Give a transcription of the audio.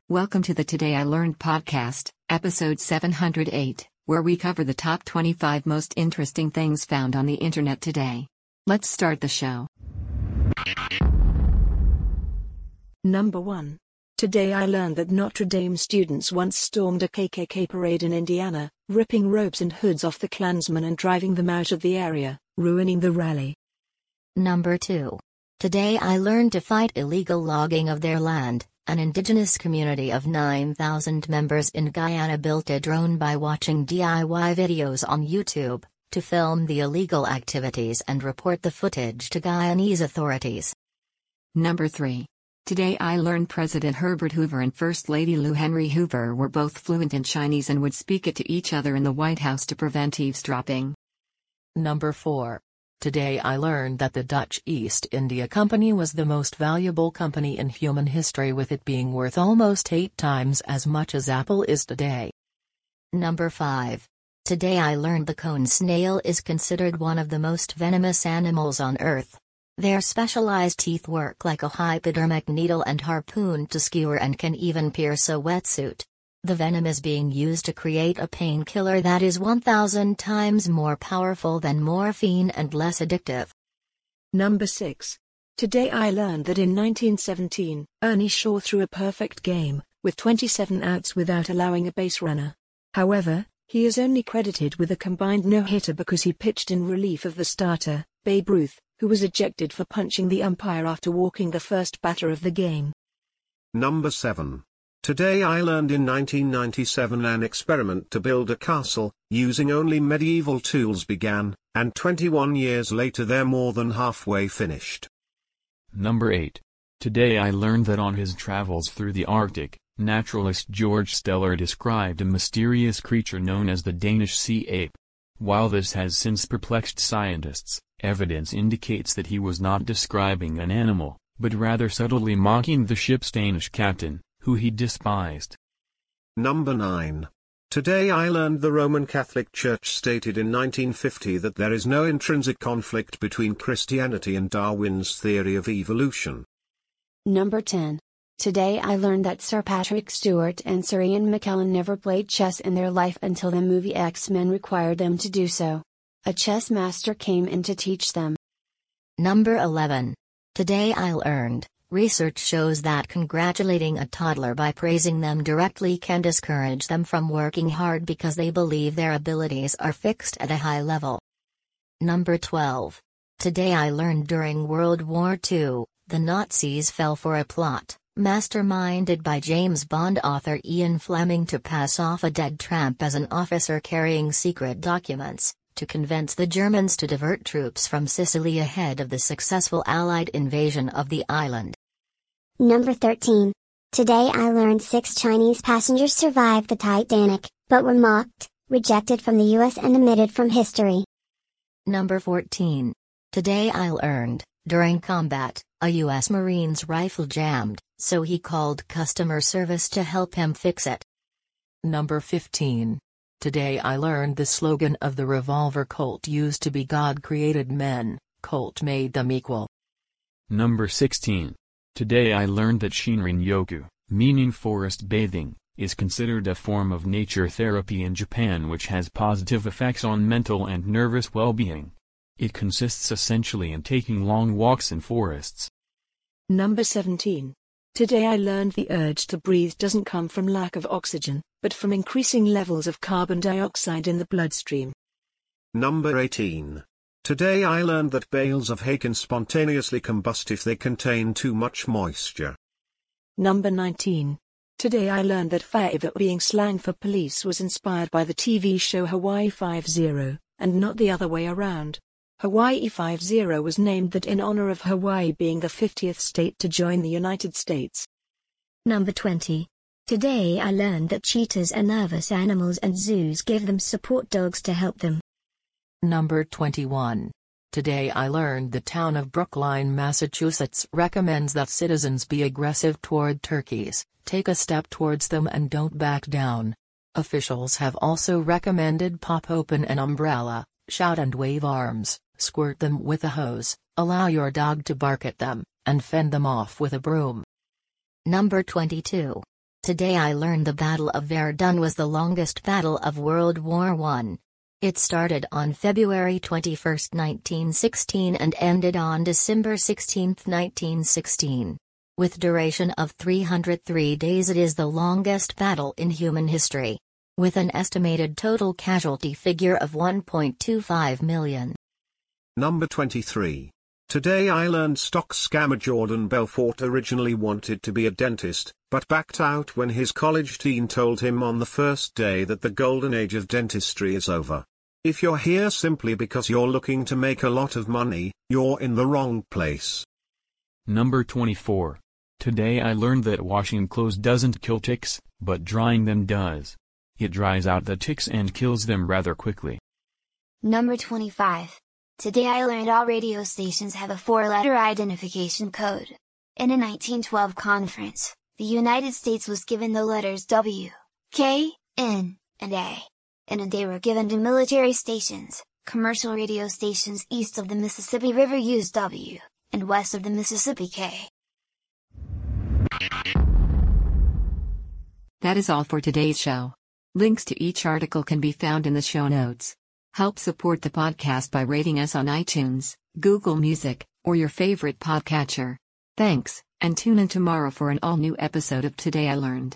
Welcome to the Today I Learned podcast, episode 708, where we cover the top 25 most interesting things found on the internet today. Let's start the show. Number 1. Today I learned that Notre Dame students once stormed a KKK parade in Indiana, ripping robes and hoods off the Klansmen and driving them out of the area, ruining the rally. Number 2. Today I learned to fight illegal logging of their land. An indigenous community of 9,000 members in Guyana built a drone by watching DIY videos on YouTube, to film the illegal activities and report the footage to Guyanese authorities. Number 3. Today I learned President Herbert Hoover and First Lady Lou Henry Hoover were both fluent in Chinese and would speak it to each other in the White House to prevent eavesdropping. Number 4. Today I learned that the Dutch East India Company was the most valuable company in human history, with it being worth almost 8 times as much as Apple is today. Number 5. Today I learned the cone snail is considered one of the most venomous animals on Earth. Their specialized teeth work like a hypodermic needle and harpoon to skewer and can even pierce a wetsuit. The venom is being used to create a painkiller that is 1,000 times more powerful than morphine and less addictive. Number 6. Today I learned that in 1917, Ernie Shaw threw a perfect game, with 27 outs without allowing a base runner. However, he is only credited with a combined no-hitter because he pitched in relief of the starter, Babe Ruth, who was ejected for punching the umpire after walking the first batter of the game. Number 7. Today I learned in 1997 an experiment to build a castle, using only medieval tools began, and 21 years later they're more than halfway finished. Number 8. Today I learned that on his travels through the Arctic, naturalist George Steller described a mysterious creature known as the Danish sea ape. While this has since perplexed scientists, evidence indicates that he was not describing an animal, but rather subtly mocking the ship's Danish captain, who he despised. Number 9. Today I learned the Roman Catholic Church stated in 1950 that there is no intrinsic conflict between Christianity and Darwin's theory of evolution. Number 10. Today I learned that Sir Patrick Stewart and Sir Ian McKellen never played chess in their life until the movie X-Men required them to do so. A chess master came in to teach them. Number 11. Today I learned, research shows that congratulating a toddler by praising them directly can discourage them from working hard because they believe their abilities are fixed at a high level. Number 12. Today I learned during World War II, the Nazis fell for a plot, masterminded by James Bond author Ian Fleming, to pass off a dead tramp as an officer carrying secret documents, to convince the Germans to divert troops from Sicily ahead of the successful Allied invasion of the island. Number 13. Today I learned 6 Chinese passengers survived the Titanic, but were mocked, rejected from the US and omitted from history. Number 14. Today I learned, during combat, a US Marine's rifle jammed, so he called customer service to help him fix it. Number 15. Today I learned the slogan of the revolver Colt used to be God created men, Colt made them equal. Number 16. Today I learned that Shinrin-yoku, meaning forest bathing, is considered a form of nature therapy in Japan which has positive effects on mental and nervous well-being. It consists essentially in taking long walks in forests. Number 17. Today I learned the urge to breathe doesn't come from lack of oxygen, but from increasing levels of carbon dioxide in the bloodstream. Number 18. Today I learned that bales of hay can spontaneously combust if they contain too much moisture. Number 19. Today I learned that Five being slang for police was inspired by the TV show Hawaii Five-0, and not the other way around. Hawaii Five-0 was named that in honor of Hawaii being the 50th state to join the United States. Number 20. Today I learned that cheetahs are nervous animals and zoos give them support dogs to help them. Number 21. Today I learned the town of Brookline, Massachusetts recommends that citizens be aggressive toward turkeys, take a step towards them and don't back down. Officials have also recommended pop open an umbrella, shout and wave arms, squirt them with a hose, allow your dog to bark at them, and fend them off with a broom. Number 22. Today I learned the Battle of Verdun was the longest battle of World War I. It started on February 21, 1916 and ended on December 16, 1916. With duration of 303 days, it is the longest battle in human history, with an estimated total casualty figure of 1.25 million. Number 23. Today I learned stock scammer Jordan Belfort originally wanted to be a dentist, but backed out when his college dean told him on the first day that the golden age of dentistry is over. If you're here simply because you're looking to make a lot of money, you're in the wrong place. Number 24. Today I learned that washing clothes doesn't kill ticks, but drying them does. It dries out the ticks and kills them rather quickly. Number 25. Today I learned all radio stations have a 4-letter identification code. In a 1912 conference, the United States was given the letters W, K, N, and A. And they were given to military stations. Commercial radio stations east of the Mississippi River used W, and west of the Mississippi K. That is all for today's show. Links to each article can be found in the show notes. Help support the podcast by rating us on iTunes, Google Music, or your favorite podcatcher. Thanks, and tune in tomorrow for an all-new episode of Today I Learned.